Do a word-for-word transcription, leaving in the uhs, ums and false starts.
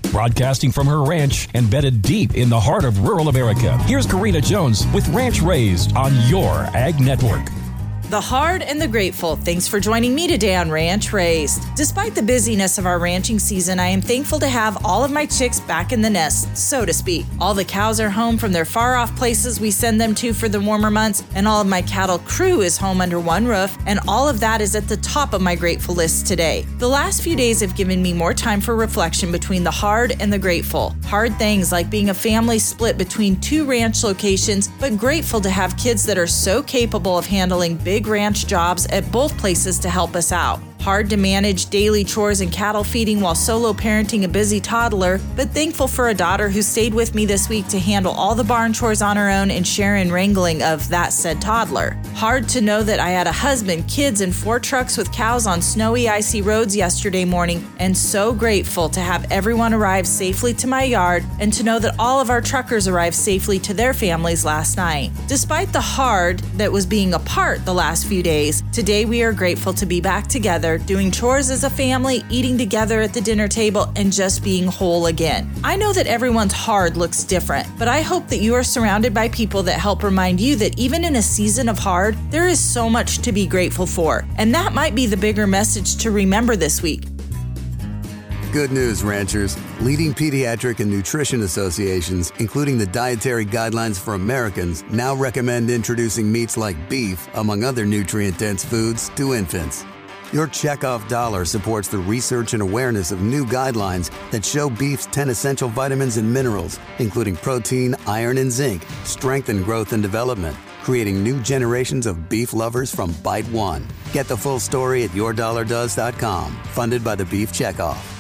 Broadcasting from her ranch embedded deep in the heart of rural America, here's Karina Jones with Ranch Raised on your Ag Network. The hard and the grateful. Thanks for joining me today on Ranch Raised. Despite the busyness of our ranching season, I am thankful to have all of my chicks back in the nest, so to speak. All the cows are home from their far-off places we send them to for the warmer months, and all of my cattle crew is home under one roof, and all of that is at the top of my grateful list today. The last few days have given me more time for reflection between the hard and the grateful. Hard things like being a family split between two ranch locations, but grateful to have kids that are so capable of handling big ranch jobs at both places to help us out. Hard to manage daily chores and cattle feeding while solo parenting a busy toddler, but thankful for a daughter who stayed with me this week to handle all the barn chores on her own and share in wrangling of that said toddler. Hard to know that I had a husband, kids, and four trucks with cows on snowy, icy roads yesterday morning, and so grateful to have everyone arrive safely to my yard and to know that all of our truckers arrived safely to their families last night. Despite the hard that was being apart the last few days, today we are grateful to be back together, doing chores as a family, eating together at the dinner table, and just being whole again. I know that everyone's hard looks different, but I hope that you are surrounded by people that help remind you that even in a season of hard, there is so much to be grateful for. And that might be the bigger message to remember this week. Good news, ranchers. Leading pediatric and nutrition associations, including the Dietary Guidelines for Americans, now recommend introducing meats like beef, among other nutrient-dense foods, to infants. Your checkoff dollar supports the research and awareness of new guidelines that show beef's ten essential vitamins and minerals, including protein, iron, and zinc, strengthen growth and development, creating new generations of beef lovers from Bite One. Get the full story at your dollar does dot com, funded by the Beef Checkoff.